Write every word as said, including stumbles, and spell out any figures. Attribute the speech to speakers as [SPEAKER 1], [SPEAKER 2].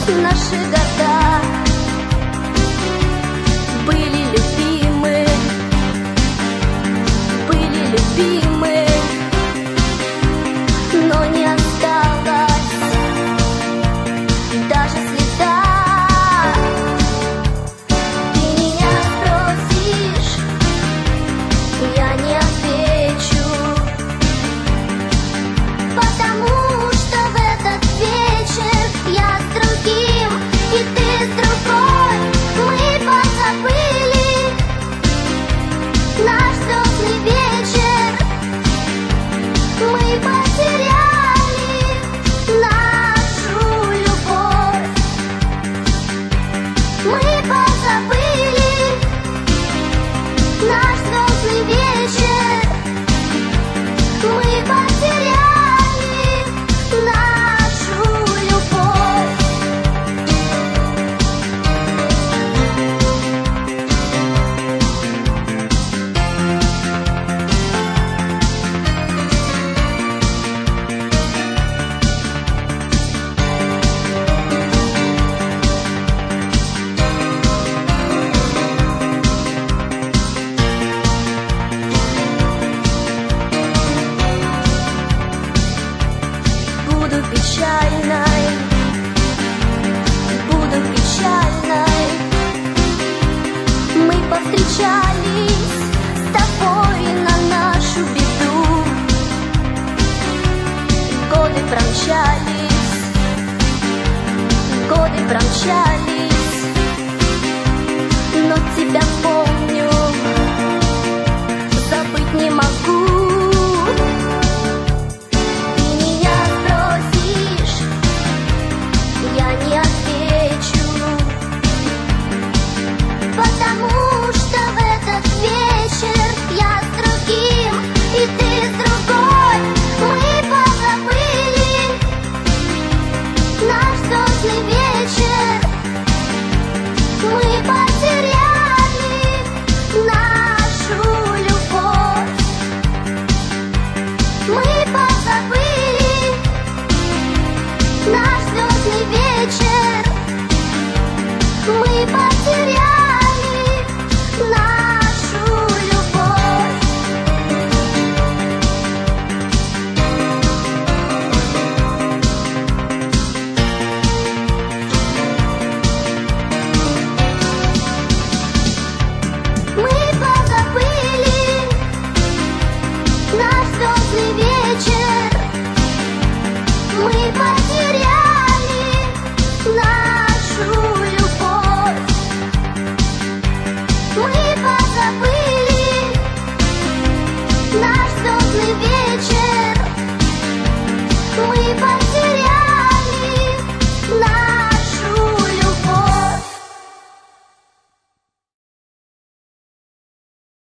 [SPEAKER 1] Наши года были любимы, были любимы, но не осталось даже следа. Ты меня спросишь, я не отвечу, потому что в этот вечер я с другим, и ты с другой. Мы позабыли наш звездный вечер, мы потеряли нашу любовь. Мы позабыли наш звездный вечер, мы потеряли нашу любовь. Буду печальной, буду печальной. Мы повстречались с тобой на нашу беду. Годы промчались, годы промчались, но тебя помню.